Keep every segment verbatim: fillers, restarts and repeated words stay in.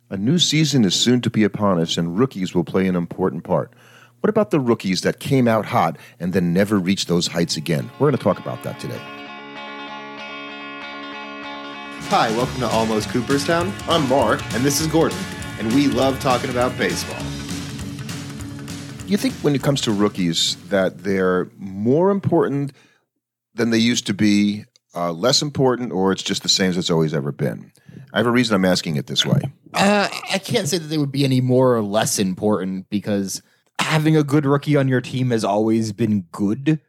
A new season is soon to be upon us, and rookies will play an important part. What about the rookies that came out hot and then never reached those heights again? We're going to talk about that today. Hi, welcome to Almost Cooperstown. I'm Mark, and this is Gordon, and we love talking about baseball. Do you think when it comes to rookies that they're more important than they used to be, uh, less important, or it's just the same as it's always ever been? I have a reason I'm asking it this way. Uh, I can't say that they would be any more or less important because having a good rookie on your team has always been good.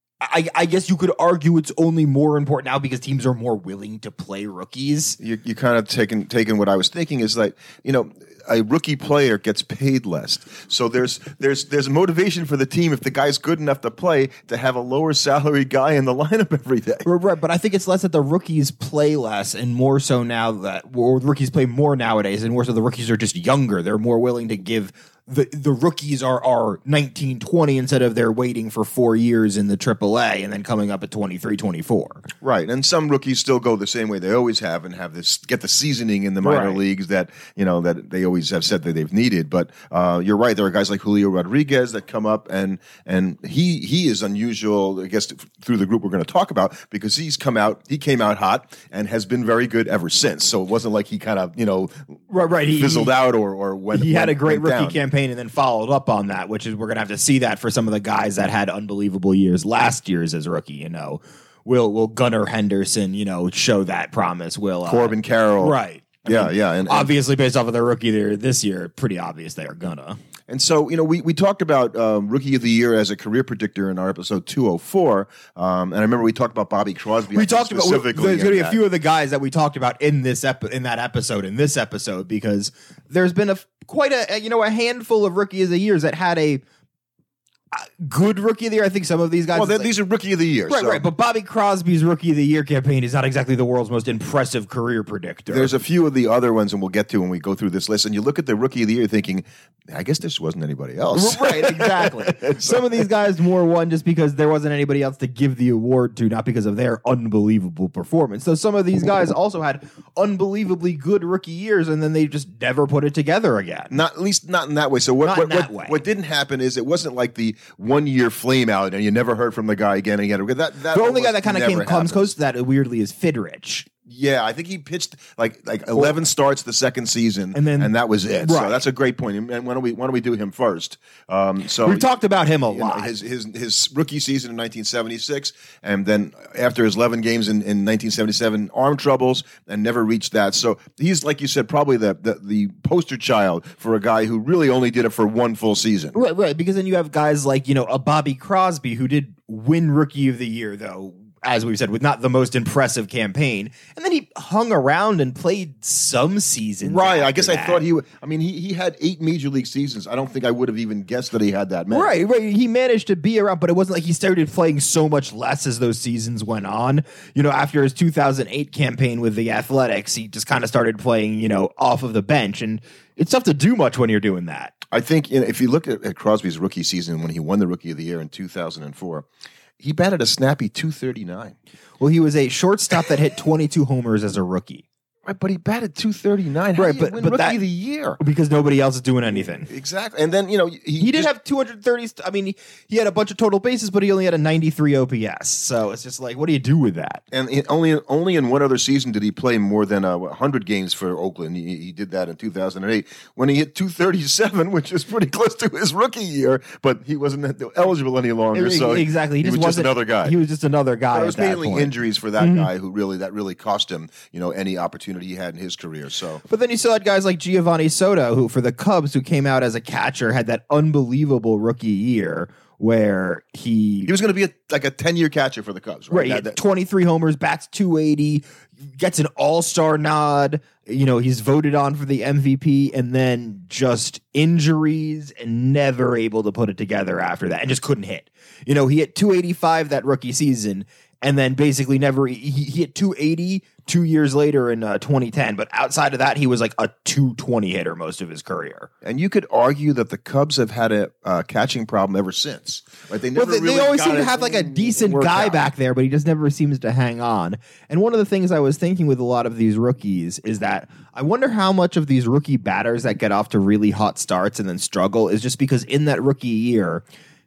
I, I guess you could argue it's only more important now because teams are more willing to play rookies. You, you kind of taken taken what I was thinking is like, you know, a rookie player gets paid less. So there's there's there's motivation for the team if the guy's good enough to play to have a lower salary guy in the lineup every day. Right, but I think it's less that the rookies play less and more so now that or rookies play more nowadays and more so the rookies are just younger. They're more willing to give the the rookies are are nineteen, twenty instead of they're waiting for four years in the triple A and then coming up at twenty-three, twenty-four. Right, and some rookies still go the same way they always have and have this get the seasoning in the minor Right. leagues that you know that they always have said that they've needed. But uh, you're right, there are guys like Julio Rodriguez that come up and and he he is unusual. I guess through the group we're going to talk about because he's come out he came out hot and has been very good ever since. So it wasn't like he kind of you know Right, right. He, fizzled he, out or or went. He had went, a great went rookie down. campaign and then followed up on that, which is we're going to have to see that for some of the guys that had unbelievable years last year's as rookie. You know, will will Gunnar Henderson, you know, show that promise? Will uh, Corbin Carroll, right? I yeah, mean, yeah, and, and obviously based off of their rookie there this year, pretty obvious they are gonna. And so, you know, we, we talked about um, Rookie of the Year as a career predictor in our episode two oh four. Um, and I remember we talked about Bobby Crosby. We talked about specifically. there's going to be a that. few of the guys that we talked about in this epi- in that episode in this episode because there's been a quite a you know a handful of Rookie of the Years that had a uh, good Rookie of the Year. I think some of these guys. Well, like, these are Rookie of the Year. right, so right. But Bobby Crosby's Rookie of the Year campaign is not exactly the world's most impressive career predictor. There's a few of the other ones, and we'll get to when we go through this list. And you look at the Rookie of the Year thinking, I guess this wasn't anybody else. Right, exactly. Some of these guys more won just because there wasn't anybody else to give the award to, not because of their unbelievable performance. So some of these guys also had unbelievably good rookie years, and then they just never put it together again. Not at least not in that way. So what Not what, in that what, way. what didn't happen is it wasn't like the one year flame out and you never heard from the guy again and again. That, that The only guy almost that kind of never came comes happened. close to that weirdly is Fidrich. Yeah, I think he pitched like like eleven starts the second season, And then- and that was it. So Right. that's a great point. And why don't we why don't we do him first? Um, so We've talked about him a you know, lot. his his his rookie season in nineteen seventy-six, and then after his eleven games in, in nineteen seventy-seven, arm troubles, and never reached that. So he's like you said, probably the, the the poster child for a guy who really only did it for one full season. Right, right. Because then you have guys like, you know, a Bobby Crosby who did win Rookie of the Year, though, as we've said, with not the most impressive campaign. And then he hung around and played some seasons. Right, I after guess I that. thought he would. I mean, he, he had eight major league seasons. I don't think I would have even guessed that he had that many. Right, right. He managed to be around, but it wasn't like he started playing so much less as those seasons went on. You know, after his two thousand eight campaign with the Athletics, he just kind of started playing, you know, off of the bench. And it's tough to do much when you're doing that. I think you know, if you look at, at Crosby's rookie season when he won the Rookie of the Year in two thousand four, he batted a snappy two thirty-nine. Well, he was a shortstop that hit twenty-two homers as a rookie. Right, but he batted two thirty-nine. How Right, do you but- win but Rookie that- of the Year? Because nobody else is doing anything. Exactly. And then, you know, he, He did just- have two hundred thirty. St- I mean, he, he had a bunch of total bases, but he only had a ninety-three O P S. So it's just like, what do you do with that? And it, only only in one other season did he play more than uh, one hundred games for Oakland. He, he did that in two thousand eight when he hit two thirty-seven, which is pretty close to his rookie year, but he wasn't eligible any longer. So he- exactly. He, he just was just wasn't- another guy. He was just another guy. But it at was that mainly point. injuries for that guy who really that really cost him, you know, any opportunity he had in his career. So But then you still had guys like Giovanni Soto, who for the Cubs, who came out as a catcher, had that unbelievable rookie year where he, he was going to be a, like a ten-year catcher for the Cubs, right? right, he That- had that- twenty-three homers, bats two eighty, gets an all-star nod. You know, he's voted on for the M V P, and then just injuries and never able to put it together after that, and just couldn't hit. You know, he hit two eighty-five that rookie season, and then basically never he, he hit two eighty two years later in uh, twenty ten. But outside of that, he was like a two twenty hitter most of his career. And you could argue that the Cubs have had a uh, catching problem ever since. Like they never well, they, really they always got seem to it have like a decent guy out. back there, but he just never seems to hang on. And one of the things I was thinking with a lot of these rookies is that I wonder how much of these rookie batters that get off to really hot starts and then struggle is just because in that rookie year,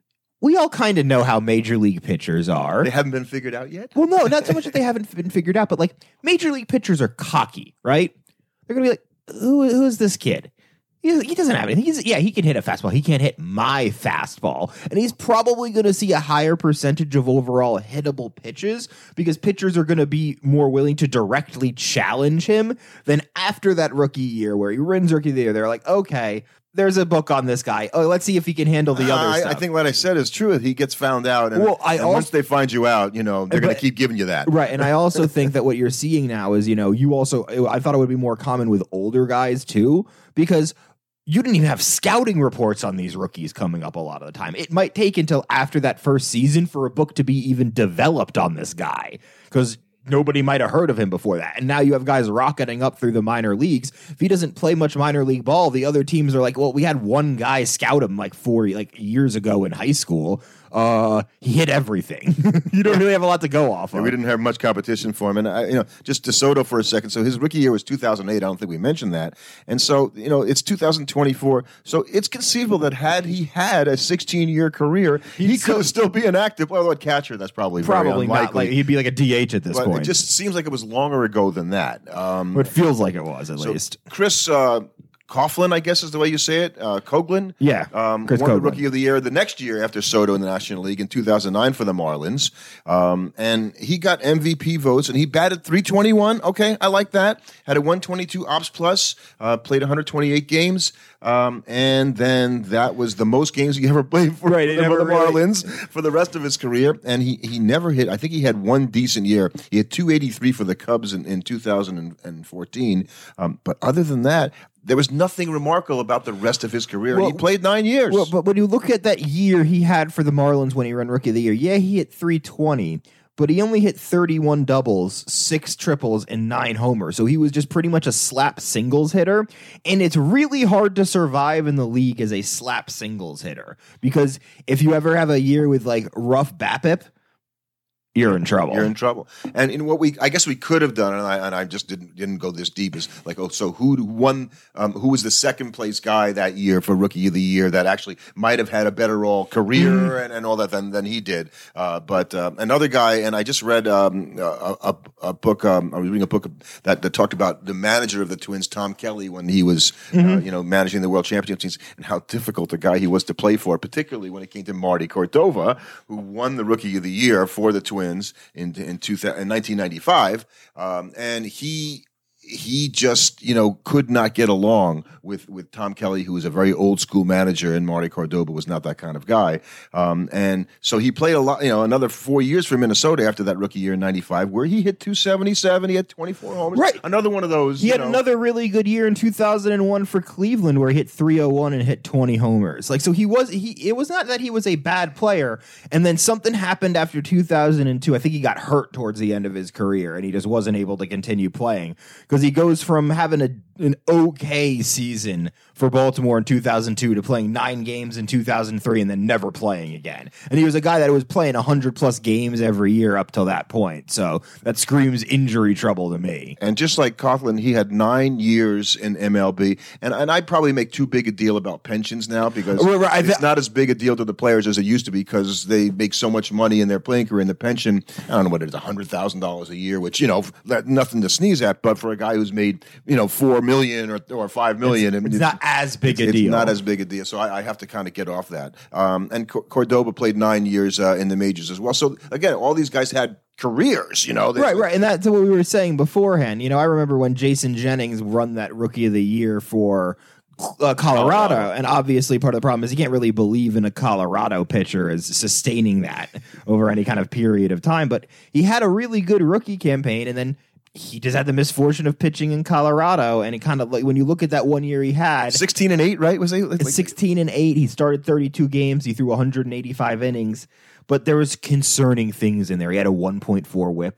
we all kind of know how major league pitchers are. They haven't been figured out yet? Well, no, not so much that they haven't been figured out, but like major league pitchers are cocky, right? They're going to be like, Who, who is this kid? He, he doesn't have anything. He's, yeah, he can hit a fastball. He can't hit my fastball. And he's probably going to see a higher percentage of overall hittable pitches because pitchers are going to be more willing to directly challenge him than after that rookie year where he wins rookie of the year. They're like, okay, there's a book on this guy. Oh, let's see if he can handle the other uh, I, stuff. I think what I said is true. He gets found out, and, well, I and also, once they find you out, you know they're going but, to keep giving you that. Right, and I also think that what you're seeing now is, you know, you also, I thought it would be more common with older guys too, because you didn't even have scouting reports on these rookies coming up a lot of the time. It might take until after that first season for a book to be even developed on this guy, because nobody might have heard of him before that. And now you have guys rocketing up through the minor leagues. If he doesn't play much minor league ball, the other teams are like, well, we had one guy scout him like four like years ago in high school. Uh, he hit everything. You don't really have a lot to go off Yeah, of. we didn't have much competition for him. And, I, you know, just DeSoto for a second. So his rookie year was two thousand eight. I don't think we mentioned that. And so, you know, it's two thousand twenty-four. So it's conceivable that had he had a sixteen-year career, he He'd could still- still be an active, well, a catcher. That's probably Probably very not. unlikely. Like, he'd be like a D H at this but point. it just seems like it was longer ago than that. Um, It feels like it was, at so least. Chris uh, Coughlin, I guess is the way you say it, uh, Coughlin. Yeah, um, Chris won the Coughlin. Rookie of the Year the next year after Soto in the National League in two thousand nine for the Marlins. Um, and he got M V P votes, and he batted three twenty-one. Okay, I like that. Had a one twenty-two ops plus, uh, played one hundred twenty-eight games, um, and then that was the most games he ever played for, Right, he for never the really- Marlins for the rest of his career. And he, he never hit, I think he had one decent year. He had two eighty-three for the Cubs in, in two thousand fourteen. Um, but other than that, there was nothing remarkable about the rest of his career. Well, he played nine years. Well, but when you look at that year he had for the Marlins when he ran Rookie of the Year, yeah, he hit three twenty, but he only hit thirty-one doubles, six triples, and nine homers. So he was just pretty much a slap singles hitter. And it's really hard to survive in the league as a slap singles hitter because if you ever have a year with like rough BABIP, you're in trouble. You're in trouble. And in what we, I guess we could have done, and I, and I just didn't didn't go this deep, is like, oh, so who won? Um, who was the second place guy that year for Rookie of the Year that actually might have had a better all career mm. and, and all that than than he did? Uh, but uh, another guy, and I just read um, a, a, a book. Um, I was reading a book that, that talked about the manager of the Twins, Tom Kelly, when he was mm-hmm. uh, you know managing the World Championship teams, and how difficult a guy he was to play for, particularly when it came to Marty Cordova, who won the Rookie of the Year for the Twins in in, two thousand, in nineteen ninety-five, um, and he he just you know could not get along with with Tom Kelly, who was a very old school manager, and Marty Cordova was not that kind of guy. Um, and so he played a lot, you know, another four years for Minnesota after that rookie year in ninety-five, where he hit two seventy-seven, he had twenty-four homers, right? Another one of those. He you had know. another really good year in two thousand one for Cleveland, where he hit three oh one and hit twenty homers. Like so, he was he. It was not that he was a bad player, and then something happened after two thousand two. I think he got hurt towards the end of his career, and he just wasn't able to continue playing because he goes from having a an okay season for Baltimore in two thousand two to playing nine games in two thousand three and then never playing again. And he was a guy that was playing one hundred plus games every year up till that point. So that screams injury trouble to me. And just like Coughlin, he had nine years in M L B. And and I'd probably make too big a deal about pensions now because Right, right. it's not as big a deal to the players as it used to be because they make so much money in their playing career. And the pension, I don't know what it is, one hundred thousand dollars a year, which, you know, nothing to sneeze at. But for a guy who's made, you know, four million dollars or, or five million dollars. It's, it's not as big it's, a deal. It's not as big a deal. So I, I have to kind of get off that. Um, and C- Cordova played nine years uh, in the majors as well. So again, all these guys had careers, you know. They, right, right. And that's what we were saying beforehand. You know, I remember when Jason Jennings won that Rookie of the Year for uh, Colorado, Colorado, and obviously part of the problem is you can't really believe in a Colorado pitcher as sustaining that over any kind of period of time. But he had a really good rookie campaign, and then he just had the misfortune of pitching in Colorado, and it kind of like when you look at that one year he had sixteen and eight, right? Was he like, sixteen and eight? He started thirty-two games. He threw one hundred eighty-five innings, but there was concerning things in there. He had a one point four whip.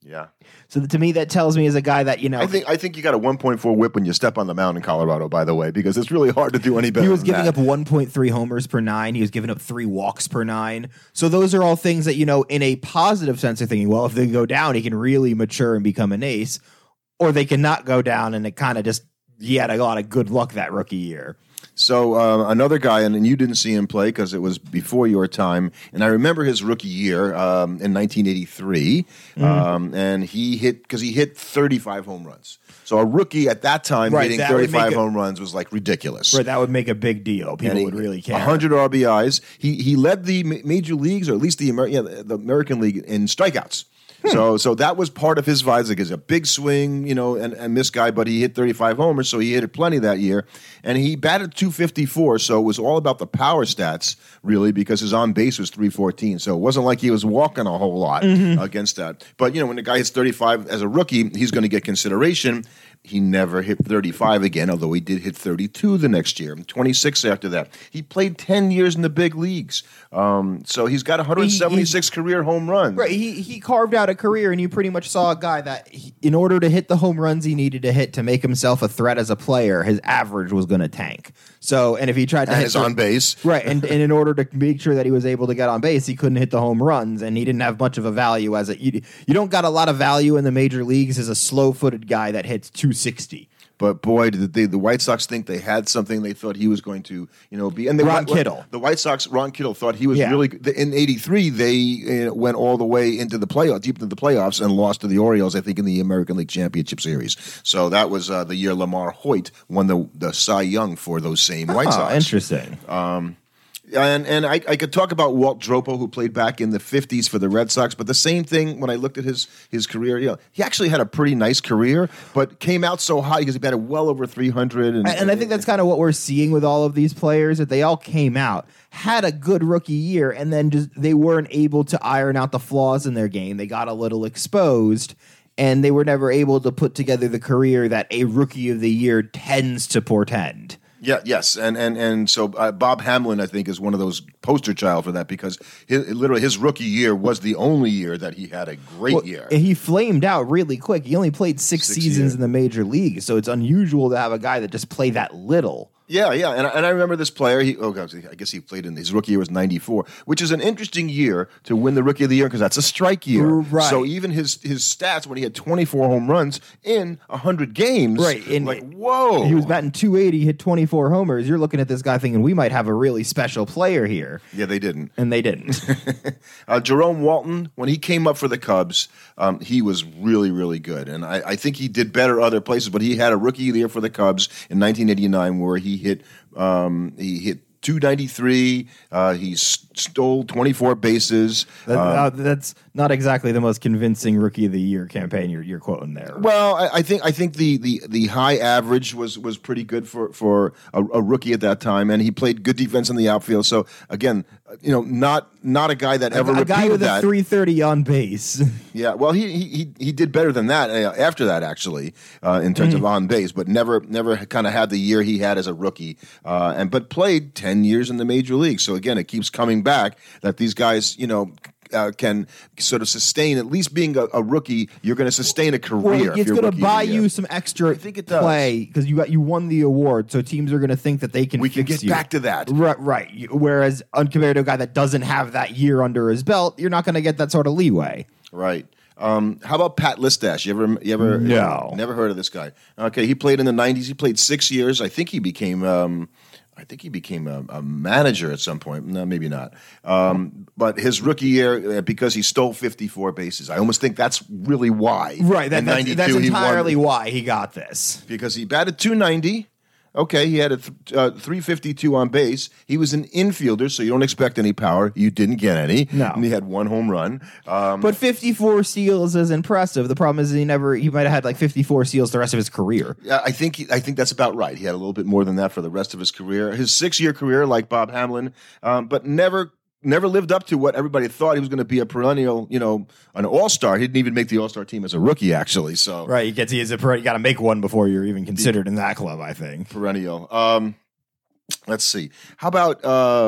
Yeah. So to me, that tells me as a guy that, you know, I think I think you got a one point four whip when you step on the mound in Colorado, by the way, because it's really hard to do any better. he was than giving that. up one point three homers per nine. He was giving up three walks per nine. So those are all things that, you know, in a positive sense of thinking, well, if they go down, he can really mature and become an ace, or they cannot go down and it kind of just, he had a lot of good luck that rookie year. So uh, another guy, and, and you didn't see him play because it was before your time. And I remember his rookie year um, in nineteen eighty-three, mm. um, and he hit because he hit thirty-five home runs. So a rookie at that time right, hitting that thirty-five a, home runs was like ridiculous. Right, that would make a big deal. People he, would really care. one hundred R B Is. He he led the major leagues, or at least the Amer- yeah, the American League, in strikeouts. Hmm. So so that was part of his vibes. Like, he's a big swing, you know, and, and this guy, but he hit thirty-five homers, so he hit it plenty that year. And he batted two fifty-four, so it was all about the power stats, really, because his on base was three fourteen. So it wasn't like he was walking a whole lot mm-hmm. against that. But, you know, when the guy hits thirty-five as a rookie, he's going to get consideration. He never hit thirty-five again, although he did hit thirty-two the next year, and twenty-six after that. He played ten years in the big leagues. Um, so he's got one hundred seventy-six he, he, career home runs. Right, he he carved out a career, and you pretty much saw a guy that, he, in order to hit the home runs he needed to hit to make himself a threat as a player, his average was going to tank. So, and if he tried to and hit his the, on base, right, and, and in order to make sure that he was able to get on base, he couldn't hit the home runs, and he didn't have much of a value as a. You, you don't got a lot of value in the major leagues as a slow-footed guy that hits two sixty. But boy, did they, the White Sox think they had something. They thought he was going to, you know, be. And they, Ron Kittle. The White Sox, Ron Kittle thought he was yeah. really in eighty-three. They uh, went all the way into the playoff, deep into the playoffs, and lost to the Orioles, I think, in the American League Championship Series. So that was uh, the year Lamar Hoyt won the the Cy Young for those same White oh, Sox. Interesting. Um, And and I, I could talk about Walt Dropo, who played back in the fifties for the Red Sox, but the same thing when I looked at his his career, you know, he actually had a pretty nice career, but came out so high because he batted well over three hundred. And, and I think that's kind of what we're seeing with all of these players, that they all came out, had a good rookie year, and then just they weren't able to iron out the flaws in their game. They got a little exposed, and they were never able to put together the career that a rookie of the year tends to portend. Yeah, yes, and and and so uh, Bob Hamlin, I think, is one of those poster child for that, because his, literally his rookie year was the only year that he had a great well, year. He flamed out really quick. He only played six, six seasons years. in the major league, so it's unusual to have a guy that just played that little. Yeah, yeah, and, and I remember this player. He, oh, God, I guess he played in his rookie year was ninety-four, which is an interesting year to win the rookie of the year because that's a strike year. Right. So even his his stats when he had twenty-four home runs in one hundred games, right? And like whoa, he was batting two eighty, hit twenty-four homers. You're looking at this guy thinking we might have a really special player here. Yeah, they didn't, and they didn't. uh, Jerome Walton, when he came up for the Cubs, um, he was really, really good, and I, I think he did better other places. But he had a rookie of the year for the Cubs in nineteen eighty-nine where he hit. Um, he hit two ninety-three. Uh, he s- stole twenty-four bases. That, um, uh, that's not exactly the most convincing rookie of the year campaign you're, you're quoting there. Well, I, I think I think the, the, the high average was, was pretty good for for a, a rookie at that time, and he played good defense in the outfield. So again, you know, not not a guy that ever a, a repeated guy with that. a three thirty on base. Yeah, well, he he he did better than that uh, after that, actually, uh, in terms mm-hmm. of on base, but never never kind of had the year he had as a rookie, uh, and but played ten years in the major league. So again, it keeps coming back that these guys, you know. Uh, can sort of sustain, at least being a, a rookie, you're going to sustain a career. Well, it's going to buy you some extra I think it does. play because you got you won the award, so teams are going to think that they can. We fix can get you. back to that, right? Right. You- Whereas, compared to a guy that doesn't have that year under his belt, you're not going to get that sort of leeway. right? Um, how about Pat Listash? You ever, you ever, No. never heard of this guy? Okay, he played in the nineties. He played six years. I think he became. Um, I think he became a, a manager at some point. No, maybe not. Um, but his rookie year, uh, because he stole fifty-four bases, I almost think that's really why. Right. That, In that's, that's ninety-two, he entirely won, why he got this. because he batted two ninety. Okay, he had a th- uh, three fifty-two on base. He was an infielder, so you don't expect any power. You didn't get any. No. And he had one home run. Um, But fifty-four steals is impressive. The problem is he never. He might have had like fifty-four steals the rest of his career. Yeah, I think I think that's about right. He had a little bit more than that for the rest of his career. His six-year career, like Bob Hamlin, um, but never never lived up to what everybody thought he was going to be a perennial, you know, an all-star. He didn't even make the all-star team as a rookie, actually. So Right. You get to use a. You got to make one before you're even considered in that club. I think. perennial. Um, let's see. How about uh,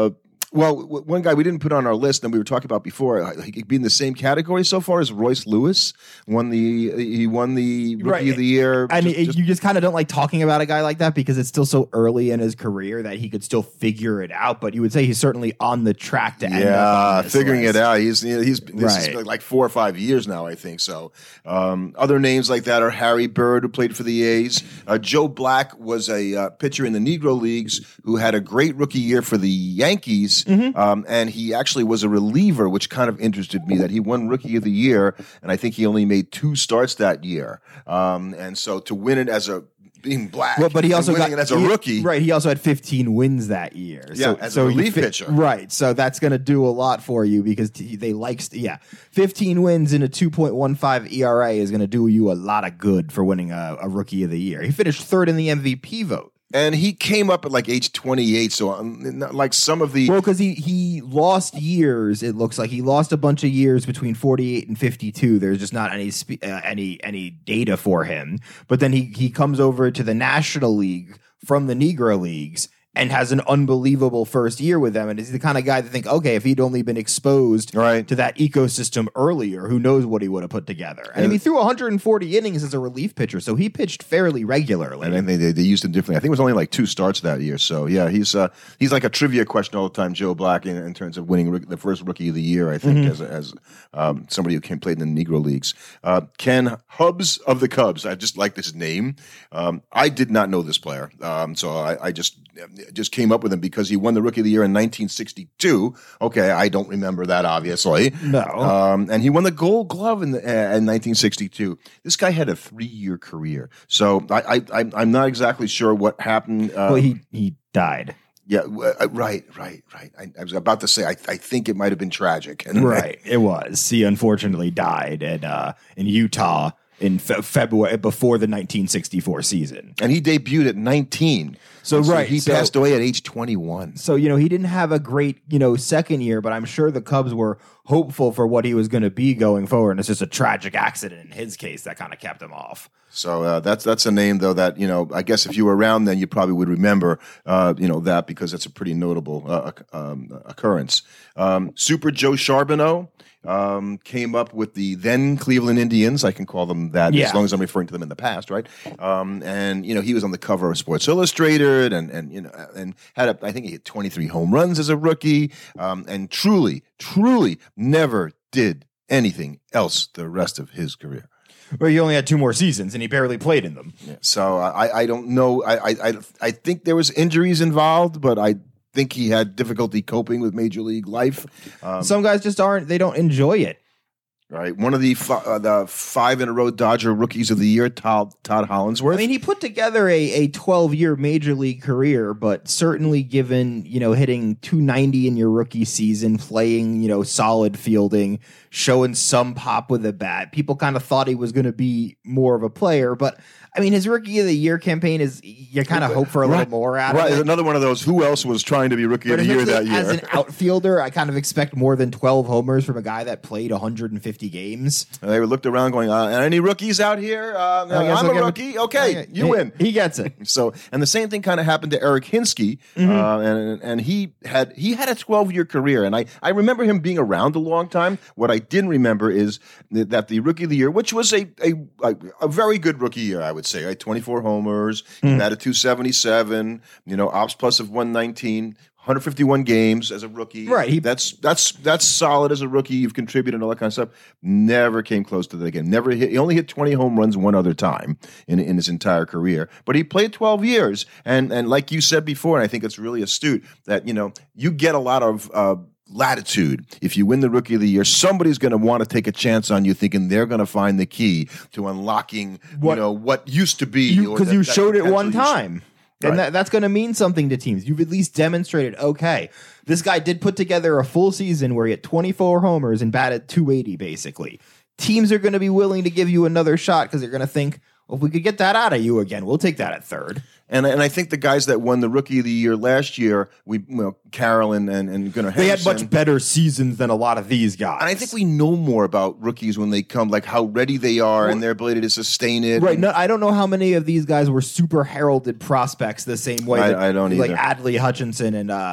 Well, w- one guy we didn't put on our list, and we were talking about before, uh, he could be in the same category so far as Royce Lewis. Won the he won the Rookie Right. of the Year. And just- it- just- you just kind of don't like talking about a guy like that because it's still so early in his career that he could still figure it out. But you would say he's certainly on the track to end up yeah, on this figuring list. it out. He's he's this Right. is like four or five years now, I think. So um, other names like that are Harry Bird, who played for the A's. Uh, Joe Black was a uh, pitcher in the Negro Leagues who had a great rookie year for the Yankees, Mm-hmm. um, and he actually was a reliever, which kind of interested me that he won Rookie of the Year, and I think he only made two starts that year. Um, and so to win it as a being black, Well, but he and also winning got it as a he- rookie, right? He also had fifteen wins that year. Yeah, so, as a so you relief fi- pitcher. right? So that's going to do a lot for you because t- they like, st- yeah, fifteen wins in a two point one five E R A is going to do you a lot of good for winning a, a Rookie of the Year. He finished third in the M V P vote. and he came up at like age twenty-eight. So um, not like some of the Well, because he he lost years. It looks like he lost a bunch of years between forty-eight and fifty-two. There's just not any spe- uh, any any data for him. But then he he comes over to the National League from the Negro Leagues and has an unbelievable first year with them. And is the kind of guy that think, okay, if he'd only been exposed Right. to that ecosystem earlier, who knows what he would have put together. And And- he threw one hundred forty innings as a relief pitcher, so he pitched fairly regularly. And then they, they they used him differently. I think it was only like two starts that year. So yeah, he's uh, he's like a trivia question all the time, Joe Black, in, in terms of winning rook- the first Rookie of the Year. I think Mm-hmm. as as um, somebody who came played in the Negro Leagues. Uh, Ken Hubbs of the Cubs. I just like this name. Um, I did not know this player, um, so I, I just just came up with him because he won the Rookie of the Year in nineteen sixty-two. Okay, I don't remember that obviously. No. Um, and he won the Gold Glove in, the, uh, in nineteen sixty-two. This guy had a three-year career, so I, I, I'm I'm not exactly sure what happened. Uh, well, he he died. yeah, w- uh, right, right, right. I, I was about to say I, I think it might have been tragic. And Right, it was. He unfortunately died in uh, in Utah in fe- February before the nineteen sixty-four season. and he debuted at nineteen. So, And right, he so- passed away at age twenty-one. So you know he didn't have a great you know second year, but I'm sure the Cubs were hopeful for what he was going to be going forward. And it's just a tragic accident in his case that kind of kept him off. So uh, that's that's a name though that you know I guess if you were around then you probably would remember uh, you know that because it's a pretty notable uh, um, occurrence. Um, Super Joe Charbonneau um, came up with the then Cleveland Indians. I can call them that Yeah. as long as I'm referring to them in the past, right? Um, and you know he was on the cover of Sports Illustrated and and you know and had a, I think he hit twenty-three home runs as a rookie um, and truly truly never did anything else the rest of his career. Well, he only had two more seasons, and he barely played in them. So I, I don't know. I, I, I think there was injuries involved, but I think he had difficulty coping with major league life. Um, Some guys just aren't. They don't enjoy it. right, one of the fi- uh, the five in a row Dodger rookies of the year, Todd, Todd Hollandsworth. I mean, he put together a a twelve year major league career, but certainly given, you know, hitting two ninety in your rookie season, playing, you know, solid fielding, showing some pop with a bat, people kind of thought he was going to be more of a player. But I mean, his rookie of the year campaign is, you kind of hope for a right, little more out right, of it. another one of those. Who else was trying to be rookie But of the year that essentially, year? as an outfielder, I kind of expect more than twelve homers from a guy that played one hundred fifty games. And they looked around, going, uh, "Any rookies out here? Uh, I guess I'm I'll a give it- rookie. Okay, you he, win." He gets it. So, and the same thing kind of happened to Eric Hinsky, Mm-hmm. uh, and and he had he had a twelve year career, and I I remember him being around a long time. What I didn't remember is that the rookie of the year, which was a a a, a very good rookie year, I would say, right? twenty-four homers, he batted two seventy-seven, you know, ops plus of one nineteen. one hundred fifty-one games as a rookie. Right, he- that's that's that's solid as a rookie. You've contributed and all that kind of stuff. Never came close to that again. Never hit. He only hit twenty home runs one other time in in his entire career. But he played twelve years, and and like you said before, and I think it's really astute that you know you get a lot of. Uh, latitude if you win the rookie of the year. Somebody's going to want to take a chance on you, thinking they're going to find the key to unlocking What- you know what used to be or Because that- you that showed it one potential you- time. Right. And that, that's going to mean something to teams. You've at least demonstrated, okay, this guy did put together a full season where he had twenty-four homers and batted two eighty, basically. Teams are going to be willing to give you another shot because they're going to think, well, if we could get that out of you again, we'll take that at third. And and I think the guys that won the Rookie of the Year last year, we well, Carroll and and, and Gunnar They had Henderson. much better seasons than a lot of these guys. And I think we know more about rookies when they come, like how ready they are and their ability to sustain it. Right. And- No, I don't know how many of these guys were super heralded prospects the same way. I- that, I don't Like either. Adley Hutchinson and uh,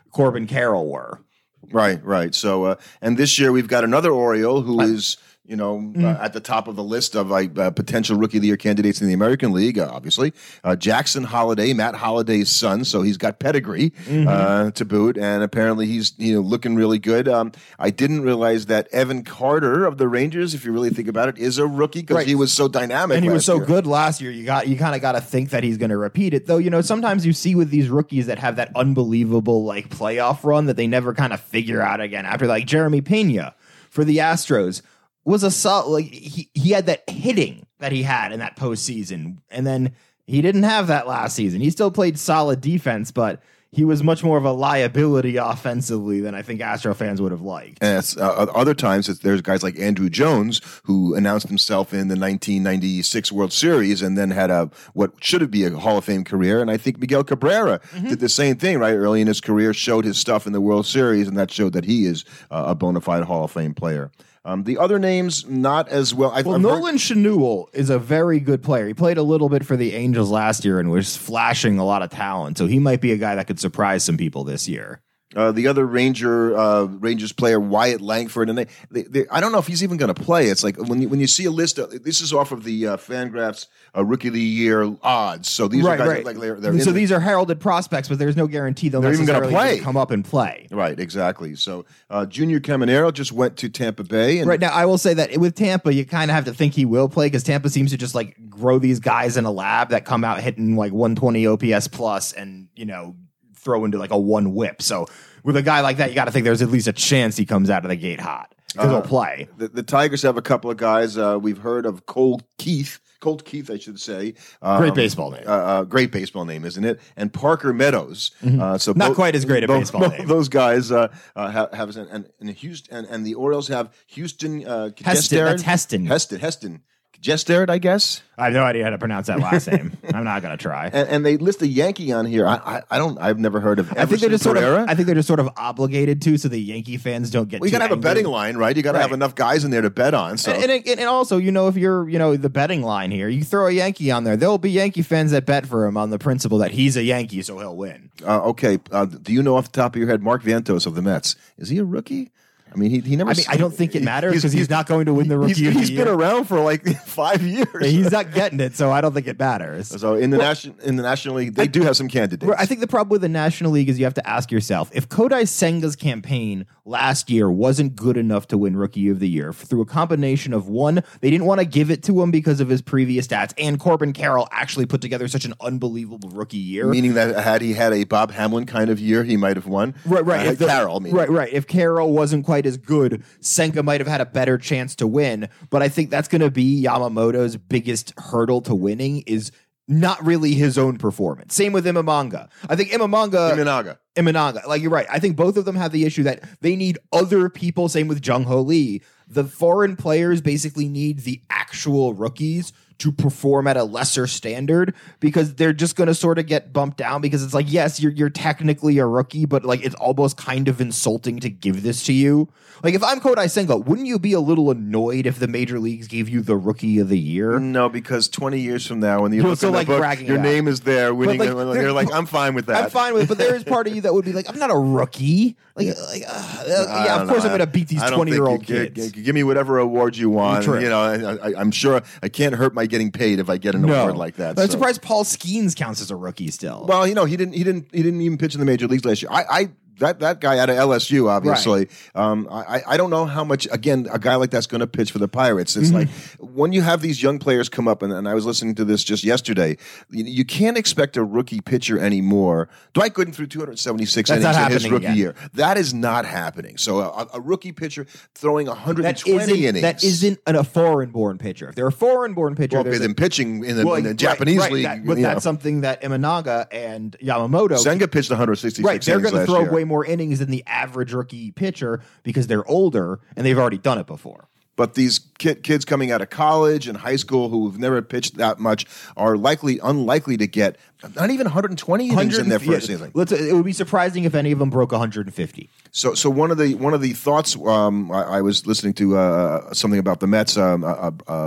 Corbin Carroll were. Right, right. So, uh, and this year we've got another Oriole who is, you know, mm. uh, at the top of the list of like uh, potential Rookie of the Year candidates in the American League. Uh, obviously, uh, Jackson Holliday, Matt Holliday's son, so he's got pedigree mm-hmm. uh, to boot, and apparently he's you know looking really good. Um, I didn't realize that Evan Carter of the Rangers, if you really think about it, is a rookie because right. he was so dynamic and he was so year. good last year. You got you kind of got to think that he's going to repeat it, though. You know, sometimes you see with these rookies that have that unbelievable like playoff run that they never kind of figure out again. After like Jeremy Pena for the Astros. Was a solid, like he, he had that hitting that he had in that postseason, and then he didn't have that last season. He still played solid defense, but he was much more of a liability offensively than I think Astro fans would have liked. And it's, uh, other times, it's, there's guys like Andrew Jones who announced himself in the nineteen ninety-six World Series and then had a what should be a Hall of Fame career. And I think Miguel Cabrera mm-hmm. did the same thing, right? Early in his career, showed his stuff in the World Series, and that showed that he is uh, a bona fide Hall of Fame player. Um, the other names, not as well. I've, well, I've Nolan heard- Schanuel is a very good player. He played a little bit for the Angels last year and was flashing a lot of talent. So he might be a guy that could surprise some people this year. Uh, the other Ranger uh, Rangers player, Wyatt Langford, and they, they, they, I don't know if he's even going to play. It's like when you, when you see a list, of, this is off of the uh, Fangraphs uh, Rookie of the Year odds. So these right, are guys right. that, like they're, they're so in these the, are heralded prospects, but there's no guarantee they'll they're even necessarily gonna play. come up and play. Right, exactly. So uh, Junior Caminero just went to Tampa Bay. And right now, I will say that with Tampa, you kind of have to think he will play because Tampa seems to just like grow these guys in a lab that come out hitting like one twenty O P S plus and you know throw into like a one whip. So with a guy like that, you got to think there's at least a chance he comes out of the gate hot because uh, he'll play. The, the Tigers have a couple of guys. Uh, we've heard of Colt Keith. Colt Keith, I should say. Um, great baseball name. Uh, uh, great baseball name, isn't it? And Parker Meadows. Mm-hmm. Uh, so Not both, quite as great a both, baseball both name. Those guys uh, uh, have, have and, and Houston and, and the Orioles have Houston. Uh, Heston. That's Heston. Heston. Heston. Jestard, I guess. I have no idea how to pronounce that last name. I'm not going to try. And, and they list a Yankee on here. I, I, I don't. I've never heard of. Everson I think they're just Pereira. sort of. I think they're just sort of obligated to, so the Yankee fans don't get. Well, you got to have angry. a betting line, right? You got to right. have enough guys in there to bet on. So, and, and, and also, you know, if you're, you know, the betting line here, you throw a Yankee on there. There'll be Yankee fans that bet for him on the principle that he's a Yankee, so he'll win. Uh, okay. Uh, do you know off the top of your head, Mark Vientos of the Mets? Is he a rookie? I mean, he, he never. I mean, I don't think it matters because he's, he's not going to win the rookie. He's, of the he's year. been around for like five years. And he's not getting it, so I don't think it matters. So in the well, national in the National League, they I, do have some candidates. I think the problem with the National League is you have to ask yourself if Kodai Senga's campaign last year wasn't good enough to win Rookie of the Year through a combination of one, they didn't want to give it to him because of his previous stats, and Corbin Carroll actually put together such an unbelievable rookie year. Meaning that had he had a Bob Hamlin kind of year, he might have won. Right, right. Uh, if the, Carroll, meaning. right, right. If Carroll wasn't quite as good, Senga might have had a better chance to win. But I think that's going to be Yamamoto's biggest hurdle to winning is not really his own performance. Same with Imamanga. I think Imamanga... Imanaga. Imanaga. Like, you're right. I think both of them have the issue that they need other people. Same with Jung Ho Lee. The foreign players basically need the actual rookies to perform at a lesser standard because they're just going to sort of get bumped down because it's like, yes, you're you're technically a rookie, but like it's almost kind of insulting to give this to you. Like if I'm Kodai Senga, wouldn't you be a little annoyed if the major leagues gave you the Rookie of the Year? No, because twenty years from now, when you Well, look so in the like book, bragging your about name is there, winning. like, and you're like, I'm fine with that. I'm fine with it, but there is part of you that would be like, I'm not a rookie. Like, like uh, yeah, of course know. I'm going to beat these twenty-year-old kids. Give me whatever award you want. True. You know, I, I, I'm sure I can't hurt my getting paid if I get an no. award like that. I'm so. surprised Paul Skeens counts as a rookie still. Well, you know, he didn't. He didn't. He didn't even pitch in the major leagues last year. I. I That that guy out of L S U, obviously. Right. Um, I I don't know how much. Again, a guy like that's going to pitch for the Pirates. It's mm-hmm. like when you have these young players come up, and, and I was listening to this just yesterday. You, you can't expect a rookie pitcher anymore. Dwight Gooden threw two hundred seventy-six that's innings in his rookie yet. year. That is not happening. So a, a rookie pitcher throwing one hundred twenty that innings. That isn't an, a foreign-born pitcher. If they're a foreign-born pitcher, well, they're pitching in the, well, in the right, Japanese right, league. That, but that's know. something that Imanaga and Yamamoto. Senga pitched one hundred sixty-six. Right, they're going to throw year. way more innings than the average rookie pitcher because they're older and they've already done it before. But these kid, kids coming out of college and high school who've never pitched that much are likely unlikely to get not even one hundred twenty innings in their first yeah, season. Let's, it would be surprising if any of them broke one hundred fifty. So, so one of the one of the thoughts um, I, I was listening to uh, something about the Mets. Um, uh, uh,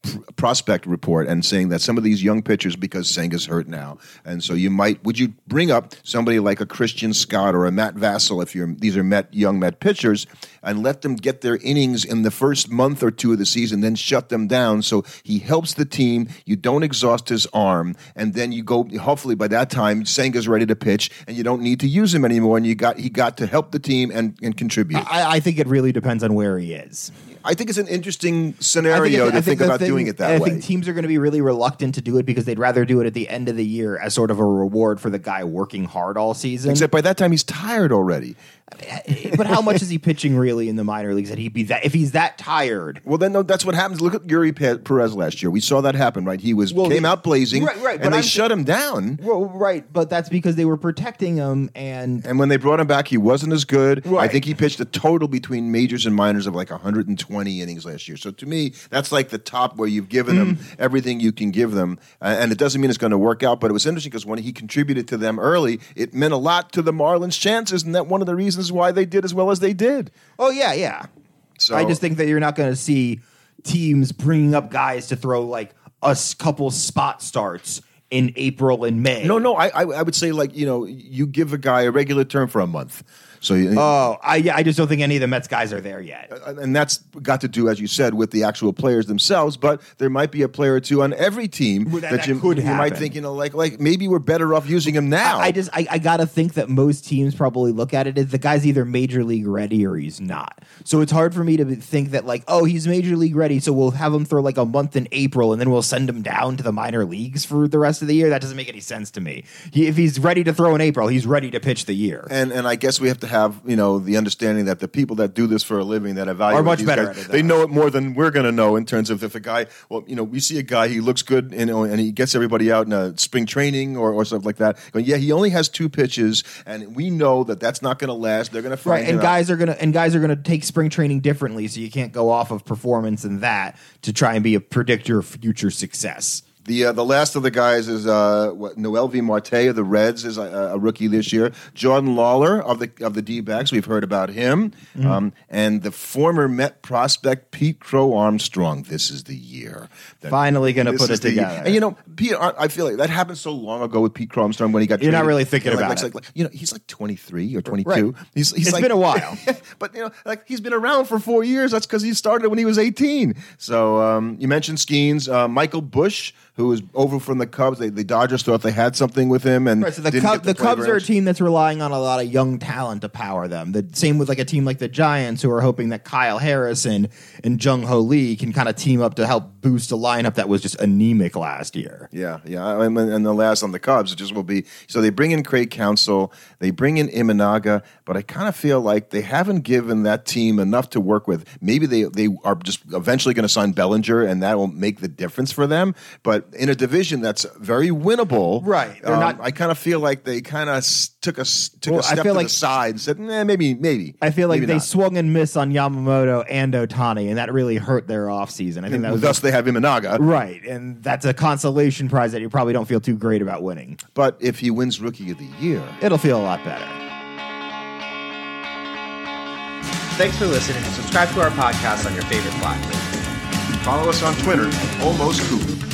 prospect report and saying that some of these young pitchers, because Senga's hurt now, and so you might would you bring up somebody like a Christian Scott or a Matt Vassell if you're these are Met young Met pitchers and let them get their innings in the first month or two of the season, then shut them down so he helps the team. You don't exhaust his arm, and then you go. Hopefully by that time Senga's ready to pitch, and you don't need to use him anymore. And you got he got to help the team and, and contribute. I, I think it really depends on where he is. I think it's an interesting scenario I think, to I think, think about thing, doing it that I way. I think teams are going to be really reluctant to do it because they'd rather do it at the end of the year as sort of a reward for the guy working hard all season. Except by that time he's tired already. But how much is he pitching really in the minor leagues that he'd be that if he's that tired? Well, then no, that's what happens. Look at Yuri Perez last year. We saw that happen, right? He was Well, came the- out blazing, Right, right, and but they I'm- shut him down. Well, right, but that's because they were protecting him and And when they brought him back, he wasn't as good. I Right. think he pitched a total between majors and minors of like one hundred twenty innings last year. So to me, that's like the top where you've given them Mm. everything you can give them. Uh, and it doesn't mean it's going to work out, but it was interesting because when he contributed to them early, it meant a lot to the Marlins' chances, and that one of the reasons why they did as well as they did. oh yeah, yeah. So I just think that you're not going to see teams bringing up guys to throw like a s- couple spot starts in April and May. No, no, I, I, I would say like you know, you give a guy a regular term for a month. So, you- Oh, I yeah, I just don't think any of the Mets guys are there yet. and that's got to do, as you said, with the actual players themselves. But there might be a player or two on every team Well, that- that you, could you might happen. think, you know, like like maybe we're better off using him now. I, I just I, I gotta think that most teams probably look at it as the guy's either major league ready or he's not. So it's hard for me to think that like, oh, he's major league ready, so we'll have him throw like a month in April and then we'll send him down to the minor leagues for the rest of the year. That doesn't make any sense to me. He, if he's ready to throw in April, he's ready to pitch the year. and and I guess we have to have you know the understanding that the people that do this for a living that evaluate Are much these better guys, at it than they know it more than we're going to know in terms of if a guy. Well, you know, we see a guy, he looks good, you know, and he gets everybody out in a spring training or, or something like that. Going, yeah, he only has two pitches, and we know that that's not going to last. They're going to find Right, and him out. guys are gonna and guys are gonna take spring training differently, so you can't go off of performance and that to try and be a predictor of future success. The uh, the last of the guys is uh, what, Noel V. Marte of the Reds is a, a rookie this year. Jordan Lawler of the of the D-backs, we've heard about him. Mm-hmm. Um, and the former Met prospect Pete Crow Armstrong. This is the year. that- Finally gonna this put is it the year. together. And you know, Pete, I I feel like that happened so long ago with Pete Crow Armstrong when he got You're not traded. really thinking You know, about like, it. Like, like, you know, he's like twenty-three or twenty-two. Right. He's, he's It's like, been a while. but you know, like he's been around for four years. That's because he started when he was eighteen. So um, you mentioned Skeens, uh, Michael Bush, who was over from the Cubs. They, the Dodgers thought they had something with him, and Right, so the, didn't Cub, get the to play Cubs very are a much. team that's relying on a lot of young talent to power them. The same with like a team like the Giants, who are hoping that Kyle Harris and, and Jung Ho Lee can kind of team up to help boost a lineup that was just anemic last year. Yeah, yeah. I mean, and the last on the Cubs, it just will be. So they bring in Craig Counsell, they bring in Imanaga, but I kind of feel like they haven't given that team enough to work with. Maybe they they are just eventually going to sign Bellinger, and that will make the difference for them. But in a division that's very winnable, Right. They're um, not- I kind of feel like they kind of took a s- took Well, a I step feel to like- the side and said, "Nah, maybe, maybe." I feel like maybe they not. swung and missed on Yamamoto and Otani, and that really hurt their offseason. I think that was Thus, they have Imanaga. right, and that's a consolation prize that you probably don't feel too great about winning. But if he wins Rookie of the Year, It'll feel a lot better. Thanks for listening. Subscribe to our podcast on your favorite platform. follow us on Twitter at Almost Cooper.